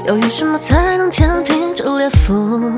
要用什么才能填平这裂缝？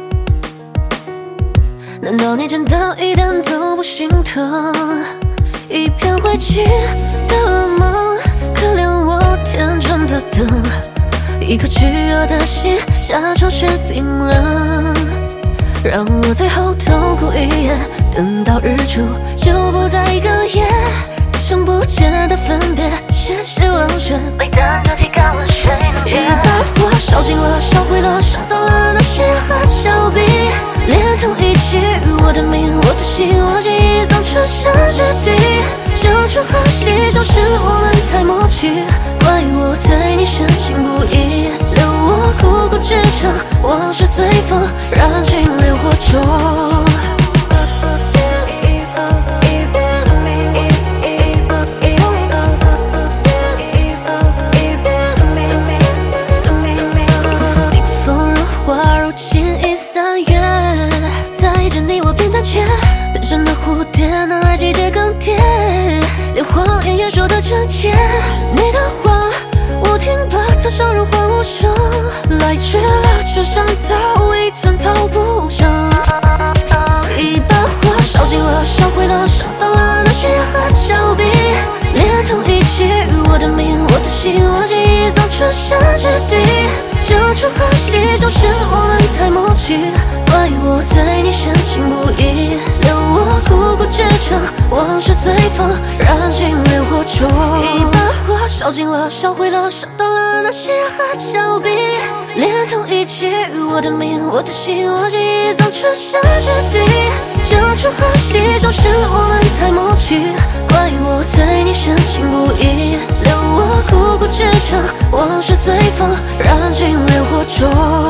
难道你真的一点都不心疼？一片灰烬的梦，可怜我天真的等，一颗炙热的心下场却冰冷，让我最后痛苦一夜，等到日出就不再一个夜，再相不见的分别，鲜血冷血被大家提干了，谁能解？一把火烧尽了，烧毁了，烧到了那些河峭壁，连同一起，我的命，我的心，我记忆总存下质地。救出和惜，就是我们太默契，怪我对你深情不移，留我苦苦支撑，往事随风燃尽烈火中。变身的蝴蝶，能爱季节更迭，连谎言也说得真切。你的话我听罢，曾伤人换无声，来迟了，却像早已寸草不生。一把火烧尽了，烧毁了，烧到了那些河峭壁，连同一起，我的命，我的心，我记忆总存下质地。救出和惜，就是我们太默契，怪我对你深情不移，留我苦苦支撑，往事随风燃尽烈火中。一把火烧尽了，烧毁了，烧到了那些河峭壁，连同一起，我的命，我的心，我记忆总存下质地。救出和惜，就是我们太默契，怪我对你深情不移，留我苦苦支撑，往事随风燃尽烈火中。